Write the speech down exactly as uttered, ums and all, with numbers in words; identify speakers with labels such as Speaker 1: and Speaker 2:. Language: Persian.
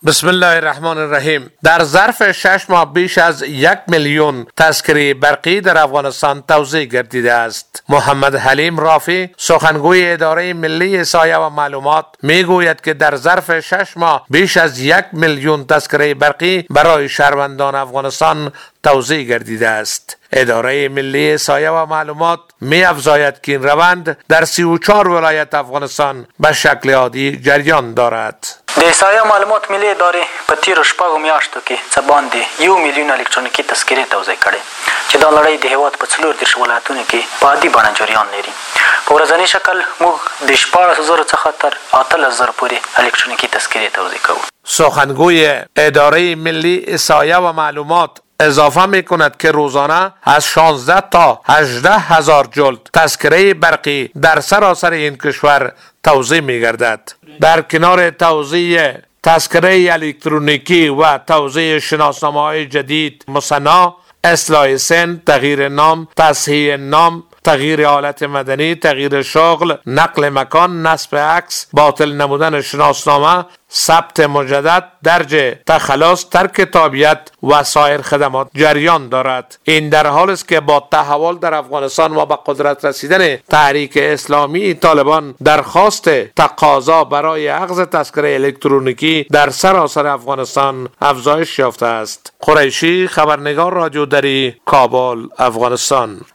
Speaker 1: بسم الله الرحمن الرحیم. در ظرف شش ماه بیش از یک میلیون تذکره برقی در افغانستان توزیع گردیده است. محمد حلیم رافی، سخنگوی اداره ملی احصایه و معلومات، میگوید که در ظرف شش ماه بیش از یک میلیون تذکره برقی برای شهروندان افغانستان توزیع گردیده است. اداره ملی احصایه و معلومات می افزاید که این روند در سی و چهار ولایت افغانستان به شکل عادی جریان دارد.
Speaker 2: د احصایه معلومات ملي ادارې په تیرو شپږو میاشتو کې څه باندې یو میلیون الکترونیکي تذکرې توزیع کړې چې دا لړۍ د هېواد په څلور دېرش ولایتونو کې په عادي بڼه جریان لري. په ورځني شکل موږ د شپاړسو زرو څخه تر اتلس زرو پورې الکترونیکي تذکرې توزیع کوو.
Speaker 1: سخنگوی اداره ملی احصایه و معلومات اضافه می کند که روزانه از شانزده تا هجده هزار جلد تذکره برقی در سراسر این کشور توزیع می گردد. در کنار توزیع تذکره الکترونیکی و توزیع شناسنامه های جدید مصنع، اصلاح سن، تغییر نام، تصحیح نام، تغییر حالت مدنی، تغییر شغل، نقل مکان، نصب عکس، باطل نمودن شناسنامه، ثبت مجدد، درج تخلص، ترک تابعیت و سایر خدمات جریان دارد. این در حالی است که با تحول در افغانستان و به قدرت رسیدن تحریک اسلامی طالبان درخواست تقاضا برای اخذ تذکره الکترونیکی در سراسر افغانستان افزایش یافته است. قریشی، خبرنگار رادیو دری، کابل، افغانستان.